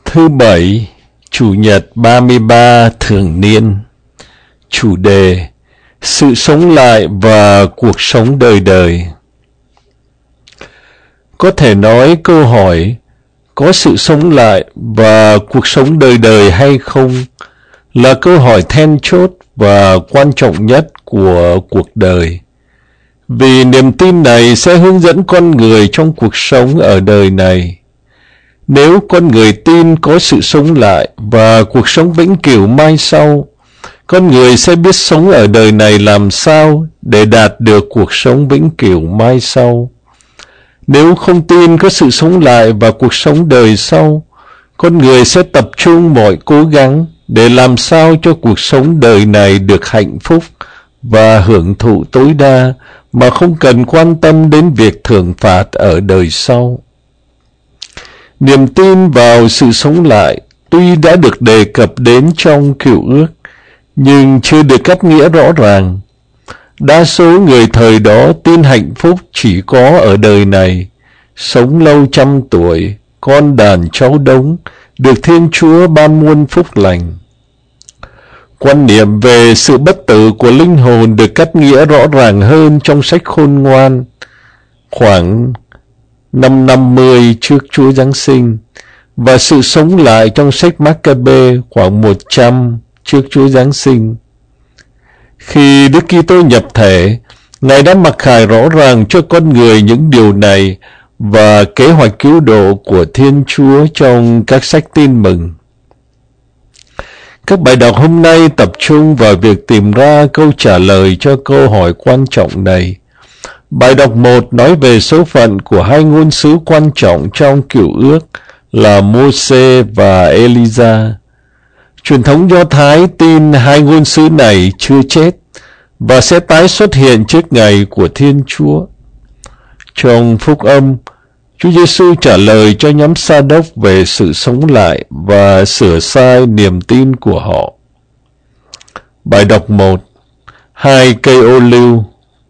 Thứ Bảy, Chủ nhật 33 thường niên. Chủ đề: sự sống lại và cuộc sống đời đời. Có thể nói câu hỏi có sự sống lại và cuộc sống đời đời hay không là câu hỏi then chốt và quan trọng nhất của cuộc đời. Vì niềm tin này sẽ hướng dẫn con người trong cuộc sống ở đời này. Nếu con người tin có sự sống lại và cuộc sống vĩnh cửu mai sau, con người sẽ biết sống ở đời này làm sao để đạt được cuộc sống vĩnh cửu mai sau. Nếu không tin có sự sống lại và cuộc sống đời sau, con người sẽ tập trung mọi cố gắng để làm sao cho cuộc sống đời này được hạnh phúc và hưởng thụ tối đa mà không cần quan tâm đến việc thưởng phạt ở đời sau. Niềm tin vào sự sống lại tuy đã được đề cập đến trong Cựu Ước, nhưng chưa được cắt nghĩa rõ ràng. Đa số người thời đó tin hạnh phúc chỉ có ở đời này, sống lâu trăm tuổi, con đàn cháu đống, được Thiên Chúa ban muôn phúc lành. Quan niệm về sự bất tử của linh hồn được cắt nghĩa rõ ràng hơn trong sách Khôn Ngoan, khoảng năm 50 trước Chúa Giáng sinh, và sự sống lại trong sách Mác-ca-bê khoảng 100 trước Chúa Giáng sinh. Khi Đức Kitô nhập thể, Ngài đã mặc khải rõ ràng cho con người những điều này và kế hoạch cứu độ của Thiên Chúa trong các sách Tin Mừng. Các bài đọc hôm nay tập trung vào việc tìm ra câu trả lời cho câu hỏi quan trọng này. Bài đọc 1 nói về số phận của hai ngôn sứ quan trọng trong Cựu Ước là Mô-sê và Ê-li-gia. Truyền thống Do Thái tin hai ngôn sứ này chưa chết và sẽ tái xuất hiện trước ngày của Thiên Chúa. Trong Phúc Âm, Chúa Giêsu trả lời cho nhóm Sa-đốc về sự sống lại và sửa sai niềm tin của họ. Bài đọc 1: Hai cây ô liu.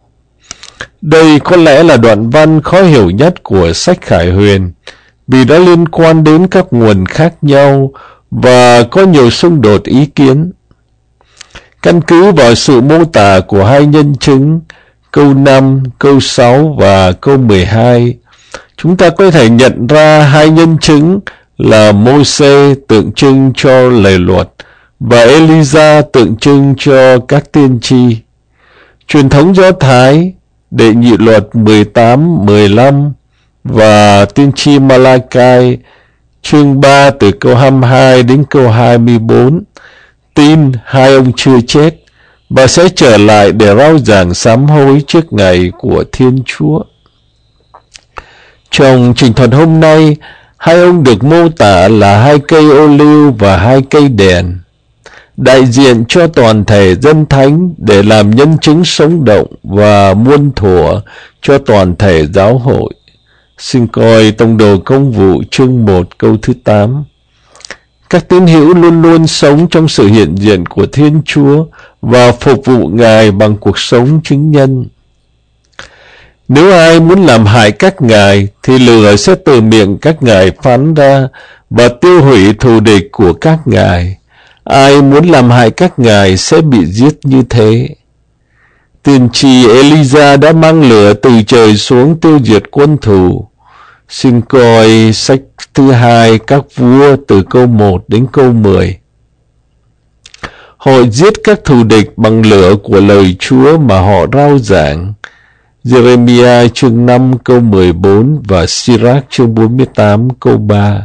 Đây có lẽ là đoạn văn khó hiểu nhất của sách Khải Huyền, vì đã liên quan đến các nguồn khác nhau và có nhiều xung đột ý kiến. Căn cứ vào sự mô tả của hai nhân chứng, câu 5, câu 6 và câu 12, chúng ta có thể nhận ra hai nhân chứng là Mô-sê tượng trưng cho lề luật và Ê-li-gia tượng trưng cho các tiên tri. Truyền thống Do Thái, Đệ Nhị Luật 18-15 và tiên tri Ma-la-cai chương 3 từ câu 22 đến câu 24 tin hai ông chưa chết và sẽ trở lại để rao giảng sám hối trước ngày của Thiên Chúa. Trong trình thuật hôm nay, hai ông được mô tả là hai cây ô liu và hai cây đèn, đại diện cho toàn thể dân thánh để làm nhân chứng sống động và muôn thuở cho toàn thể giáo hội. Xin coi Tông đồ Công vụ chương 1 câu thứ 8. Các tín hữu luôn luôn sống trong sự hiện diện của Thiên Chúa và phục vụ Ngài bằng cuộc sống chứng nhân. Nếu ai muốn làm hại các ngài thì lửa sẽ từ miệng các ngài phán ra và tiêu hủy thù địch của các ngài. Ai muốn làm hại các ngài sẽ bị giết như thế. Tiên tri Ê-li-gia đã mang lửa từ trời xuống tiêu diệt quân thù. Xin coi sách thứ 2 Các Vua từ câu 1 đến câu 10. Họ giết các thù địch bằng lửa của lời Chúa mà họ rao giảng. Giê-rê-mi-a chương 5 câu 14 và Si-rác chương 48 câu 3.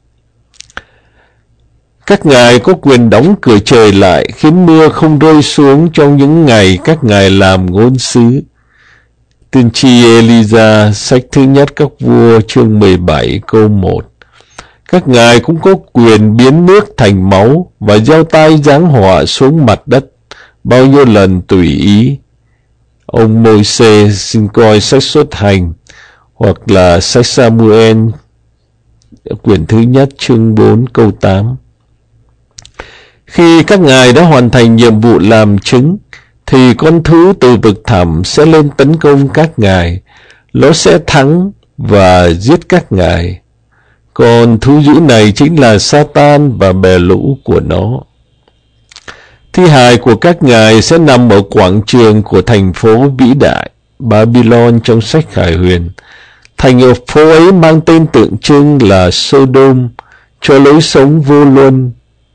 Các ngài có quyền đóng cửa trời lại, khiến mưa không rơi xuống trong những ngày các ngài làm ngôn sứ. Tiên tri Ê-li-gia, sách thứ nhất Các Vua chương 17 câu 1. Các ngài cũng có quyền biến nước thành máu và gieo tai giáng họa xuống mặt đất bao nhiêu lần tùy ý. Ông Môi-se, xin coi sách Xuất Hành hoặc là sách Sa-mu-ên quyển thứ nhất chương 4 câu 8. Khi các ngài đã hoàn thành nhiệm vụ làm chứng, thì con thú từ vực thẳm sẽ lên tấn công các ngài. Nó sẽ thắng và giết các ngài. Còn thú dữ này chính là Satan và bè lũ của nó. Thi hài của các ngài sẽ nằm ở quảng trường của thành phố vĩ đại Babylon trong sách Khải Huyền. Thành ở phố ấy mang tên tượng trưng là Sodom cho lối sống vô luân,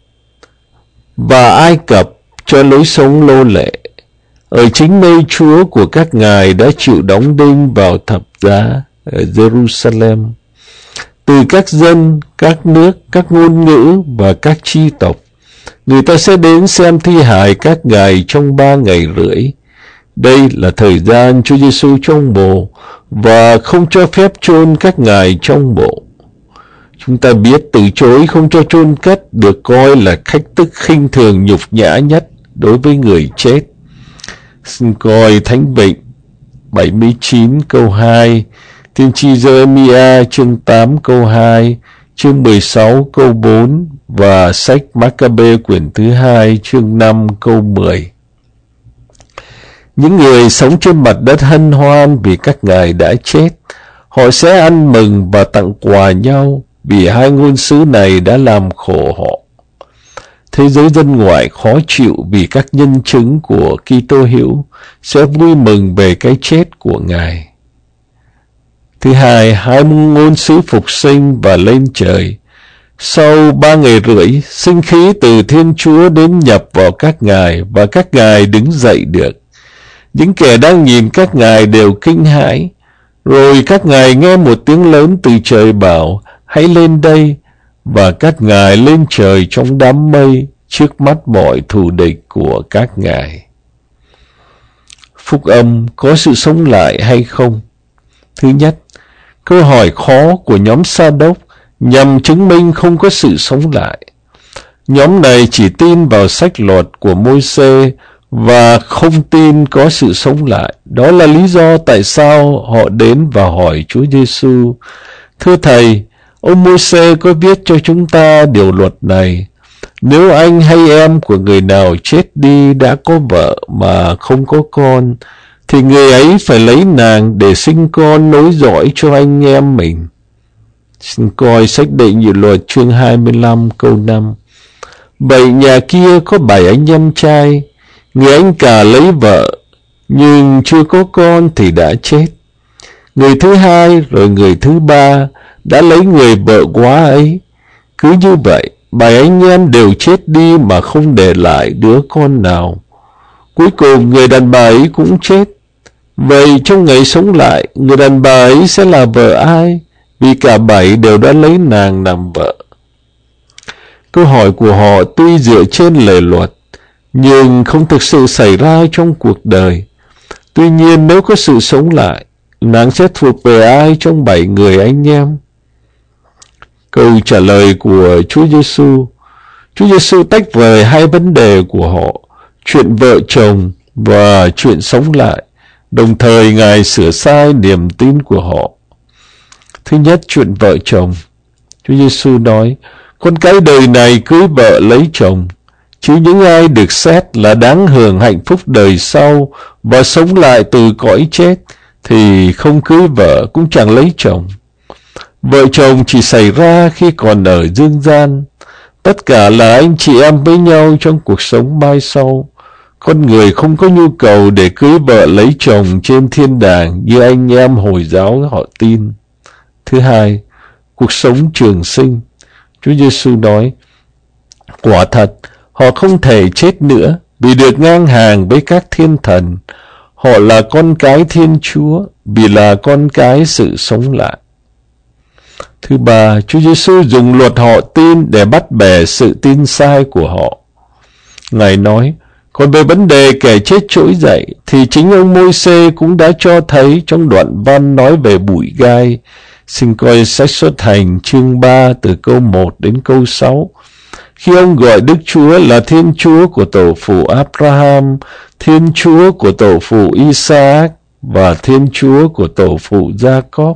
và Ai Cập cho lối sống lô lệ. Ở chính nơi Chúa của các ngài đã chịu đóng đinh vào thập giá ở Jerusalem. Từ các dân, các nước, các ngôn ngữ và các chi tộc, người ta sẽ đến xem thi hài các ngài trong 3 ngày rưỡi. Đây là thời gian Chúa Giêsu trong mộ và không cho phép chôn các ngài trong mộ. Chúng ta biết từ chối không cho chôn cất được coi là cách thức khinh thường nhục nhã nhất đối với người chết. Xin coi Thánh Vịnh 79 câu 2, Tiên tri Giê-rê-mi-a chương 8 câu 2, chương 16 câu 4 và sách Ma-ca-bê quyển thứ 2 chương 5 câu 10. Những người sống trên mặt đất hân hoan vì các ngài đã chết. Họ sẽ ăn mừng và tặng quà nhau vì hai ngôn sứ này đã làm khổ họ. Thế giới dân ngoại khó chịu vì các nhân chứng của Kitô hữu sẽ vui mừng về cái chết của ngài. Thứ hai, hai ngôn sứ phục sinh và lên trời. Sau 3 ngày rưỡi, sinh khí từ Thiên Chúa đến nhập vào các ngài và các ngài đứng dậy được. Những kẻ đang nhìn các ngài đều kinh hãi. Rồi các ngài nghe một tiếng lớn từ trời bảo, hãy lên đây, và các ngài lên trời trong đám mây trước mắt mọi thù địch của các ngài. Phúc âm có sự sống lại hay không? Thứ nhất, câu hỏi khó của nhóm Sa-đốc nhằm chứng minh không có sự sống lại. Nhóm này chỉ tin vào sách luật của Môi-se và không tin có sự sống lại. Đó là lý do tại sao họ đến và hỏi Chúa Giêsu: Thưa Thầy, ông Môi-se có viết cho chúng ta điều luật này: nếu anh hay em của người nào chết đi đã có vợ mà không có con, thì người ấy phải lấy nàng để sinh con nối dõi cho anh em mình. Xin coi sách Đệ Nhị Luật chương 25 câu 5. Vậy nhà kia có 7 anh em trai, người anh cả lấy vợ, nhưng chưa có con thì đã chết. Người thứ hai rồi người thứ ba đã lấy người vợ quá ấy. Cứ như vậy, 7 anh em đều chết đi mà không để lại đứa con nào. Cuối cùng người đàn bà ấy cũng chết. Vậy trong ngày sống lại, người đàn bà ấy sẽ là vợ ai? Vì cả 7 đều đã lấy nàng làm vợ. Câu hỏi của họ tuy dựa trên lề luật, nhưng không thực sự xảy ra trong cuộc đời. Tuy nhiên, nếu có sự sống lại, nàng sẽ thuộc về ai trong 7 người anh em? Câu trả lời của Chúa Giêsu. Chúa Giêsu tách rời hai vấn đề của họ, chuyện vợ chồng và chuyện sống lại. Đồng thời Ngài sửa sai niềm tin của họ. Thứ nhất, chuyện vợ chồng. Chúa Giêsu nói: con cái đời này cưới vợ lấy chồng, chứ những ai được xét là đáng hưởng hạnh phúc đời sau và sống lại từ cõi chết thì không cưới vợ cũng chẳng lấy chồng. Vợ chồng chỉ xảy ra khi còn ở dương gian. Tất cả là anh chị em với nhau trong cuộc sống mai sau. Con người không có nhu cầu để cưới vợ lấy chồng trên thiên đàng như anh em Hồi giáo họ tin. Thứ hai, cuộc sống trường sinh. Chúa Giêsu nói: quả thật, họ không thể chết nữa vì được ngang hàng với các thiên thần. Họ là con cái Thiên Chúa vì là con cái sự sống lại. Thứ ba, Chúa Giêsu dùng luật họ tin để bắt bẻ sự tin sai của họ. Ngài nói: còn về vấn đề kẻ chết trỗi dậy thì chính ông Môi-se cũng đã cho thấy trong đoạn văn nói về bụi gai. Xin coi sách Xuất Hành chương 3 từ câu 1 đến câu 6. Khi ông gọi Đức Chúa là Thiên Chúa của tổ phụ Abraham, Thiên Chúa của tổ phụ Isaac và Thiên Chúa của tổ phụ Jacob,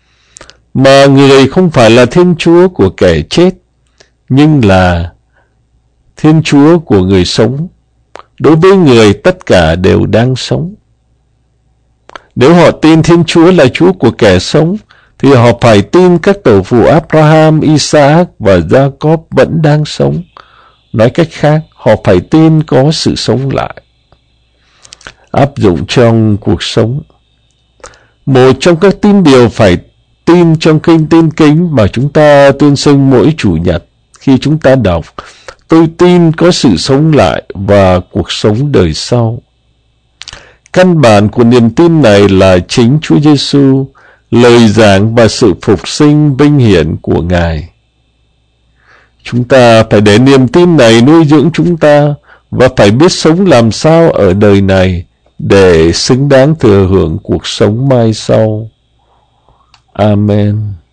mà người không phải là Thiên Chúa của kẻ chết, nhưng là Thiên Chúa của người sống. Đối với người, tất cả đều đang sống. Nếu họ tin Thiên Chúa là Chúa của kẻ sống, thì họ phải tin các tổ phụ Abraham, Isaac và Jacob vẫn đang sống. Nói cách khác, họ phải tin có sự sống lại. Áp dụng trong cuộc sống. Một trong các tín điều phải tin trong kinh Tin Kính mà chúng ta tuyên xưng mỗi Chủ nhật khi chúng ta đọc: tôi tin có sự sống lại và cuộc sống đời sau. Căn bản của niềm tin này là chính Chúa Giêsu, lời giảng và sự phục sinh vinh hiển của Ngài. Chúng ta phải để niềm tin này nuôi dưỡng chúng ta và phải biết sống làm sao ở đời này để xứng đáng thừa hưởng cuộc sống mai sau. Amen.